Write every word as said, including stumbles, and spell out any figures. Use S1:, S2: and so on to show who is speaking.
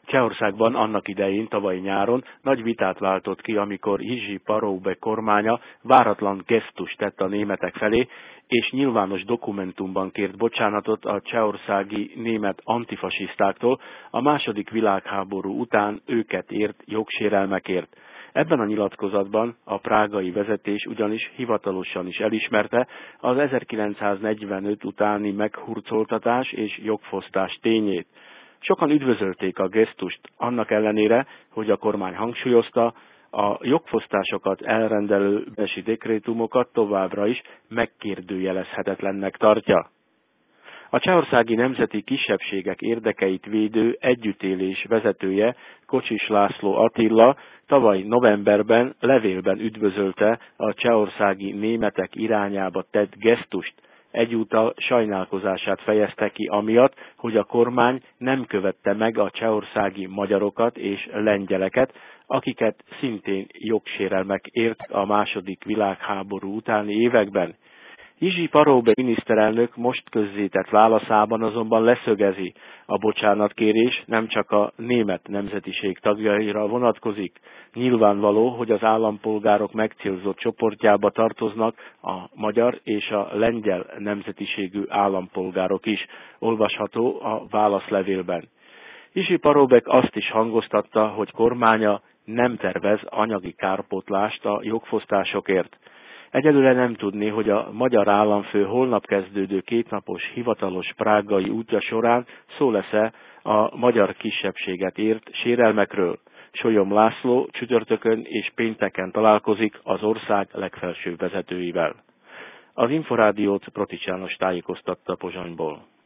S1: Csehországban annak idején, tavaly nyáron nagy vitát váltott ki, amikor Jiří Paroubek kormánya váratlan gesztust tett a németek felé, és nyilvános dokumentumban kért bocsánatot a csehországi német antifasisztáktól a második világháború után őket ért jogsérelmekért. Ebben a nyilatkozatban a prágai vezetés ugyanis hivatalosan is elismerte az ezerkilencszáznegyvenöt utáni meghurcoltatás és jogfosztás tényét. Sokan üdvözölték a gesztust, annak ellenére, hogy a kormány hangsúlyozta, a jogfosztásokat elrendelő besi dekrétumokat továbbra is megkérdőjelezhetetlennek tartja. A csehországi nemzeti kisebbségek érdekeit védő együttélés vezetője, Kocsis László Attila tavaly novemberben levélben üdvözölte a csehországi németek irányába tett gesztust. Egyúttal sajnálkozását fejezte ki amiatt, hogy a kormány nem követte meg a csehországi magyarokat és lengyeleket, akiket szintén jogsérelmek ért a második világháború utáni években. Jiří Paroubek miniszterelnök most közzétett válaszában azonban leszögezi, a bocsánatkérés nem csak a német nemzetiség tagjaira vonatkozik. Nyilvánvaló, hogy az állampolgárok megcélzott csoportjába tartoznak a magyar és a lengyel nemzetiségű állampolgárok is, olvasható a válaszlevélben. Jiří Paroubek azt is hangoztatta, hogy kormánya nem tervez anyagi kárpótlást a jogfosztásokért. Egyelőre nem tudni, hogy a magyar államfő holnap kezdődő kétnapos hivatalos prágai útja során szó lesz-e a magyar kisebbséget ért sérelmekről. Solyom László csütörtökön és pénteken találkozik az ország legfelsőbb vezetőivel. Az Inforádiót Protics János tájékoztatta Pozsonyból.